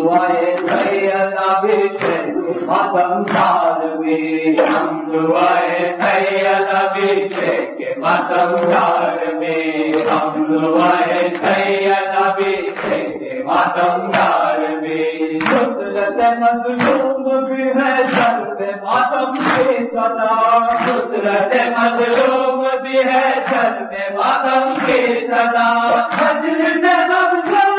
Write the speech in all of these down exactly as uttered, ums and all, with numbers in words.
دعائے سیدہ بشر کے ماتم دار میں، ہم دعائے سیدہ بشر کے ماتم دار میں، ہم دعائے سیدہ بشر کے ماتم دار میں، نصرت مظلوم بھی ہے سر پہ ماتم کے صدا، نصرت مظلوم بھی ہے سر پہ ماتم کے صدا، مجلس مظلوم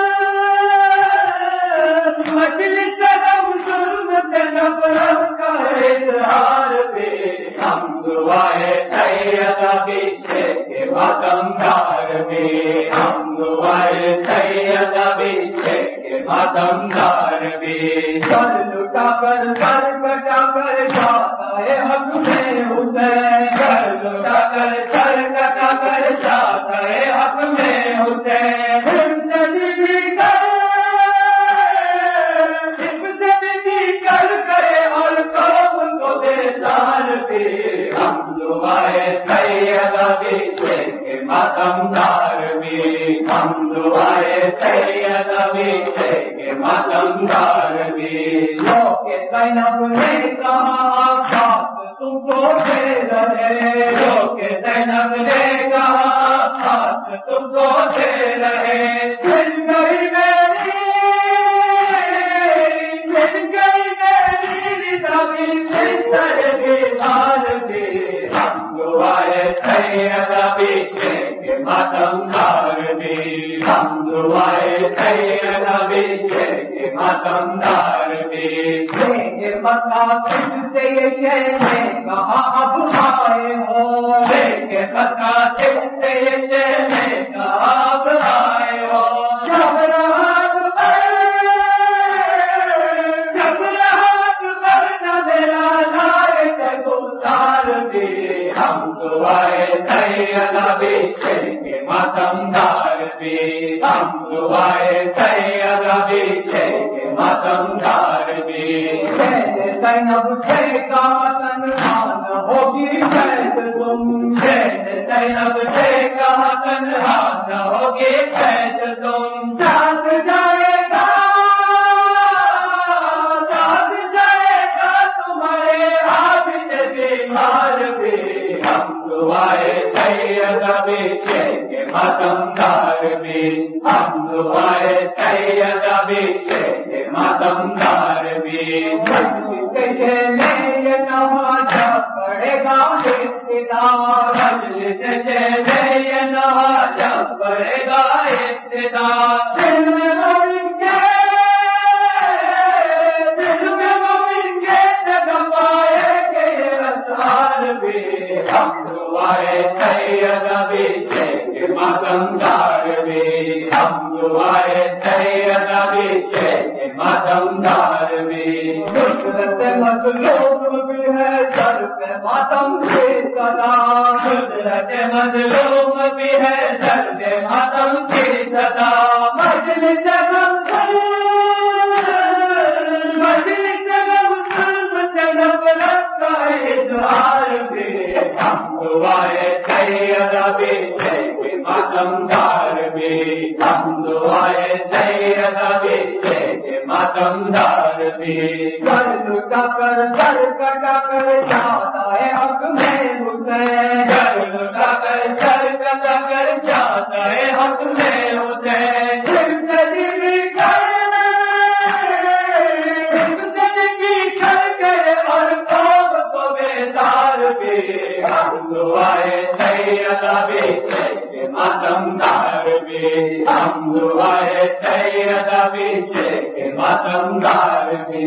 مجلس ظلم سے نفرت کا اظہار پہ، ہم دعائے سیدہ بشر کے ماتم دار میں، ہم دعائے سیدہ بشر کے ماتم دار میں، سر لٹا کر سر کٹا کر جاتا ہے حق میں حسین، سر لٹا کر سر کٹا کر جاتا ہے حق میں حسین، زندگی بھی کر ہم دعائے سیدہ بشر کے ماتم دار میں، ہم دعائے سیدہ بشر کے ماتم دار میں، لوگ زینب نے کہا خاص تم کو دے رہے، لوگ زینب نے کہا خاص تم کو دے رہے، مل گئی میری مل گئی میری زمین ہم دعائے سیدہ بشر کے ماتم دار میں، ہم دعائے سیدہ بشر کے ماتم دار میں، مقاصد سے یہ چین کہاں اب آئے ہو، لیکن مقاصد سے یہ چین کہاں اب آئے ہو، جب رات جب رات برنا میرا لائے گلزار میں، ہم دعائے سیدہ بشر کے ماتم دار میں، ہم دعائے سیدہ بشر کے ماتم دار میں، زینب سے کا تنہا نہ ہوگی شاید تم، زینب سے کا تنہا نہ ہوگی شاید تم، ساتھ جائے گا ساتھ جائے گا تمہارے عابد بیمار بھی، ہم دعائے سیدہ بشر کے ماتم دار میں، ہم دعائے سیدہ بشر کے ماتم دار میں، کیسے میں یہ نواز پڑے گا ابتدا، مجلس سے میں یہ نواز پڑے گا ابتدا، دل میں مومن کے دل میں مومن کے جگہ پائے گے اسرار بھی، ہم دعائے سیدہ بشر کے ماتم دار میں، ہم دعائے سیدہ بشر کے ماتم دار میں، نصرت مظلوم بھی ہے سر پہ ماتم کے صدا، نصرت مظلوم بھی ہے سر پہ ماتم کی صدا، مجلس مظلوم مجلس مظلوم سے نفرت کا اظہار بھی، ہم دعائے سیدہ بشر کے ماتم دار میں، ہم دعائے سیدہ بشر کے ماتم دار میں، سر لٹا کر سر کٹا کر جاتا ہے حق میں حسین، سر لٹا کر سر کٹا کر جاتا ہے حق میں حسین، زندگی کر زندگی کر کے اور قوم کو بیدار بھی، ہم دعائے سیدہ بشر کے ماتم دار میں، ہم دعائے سیدہ بشر کے ماتم دار میں۔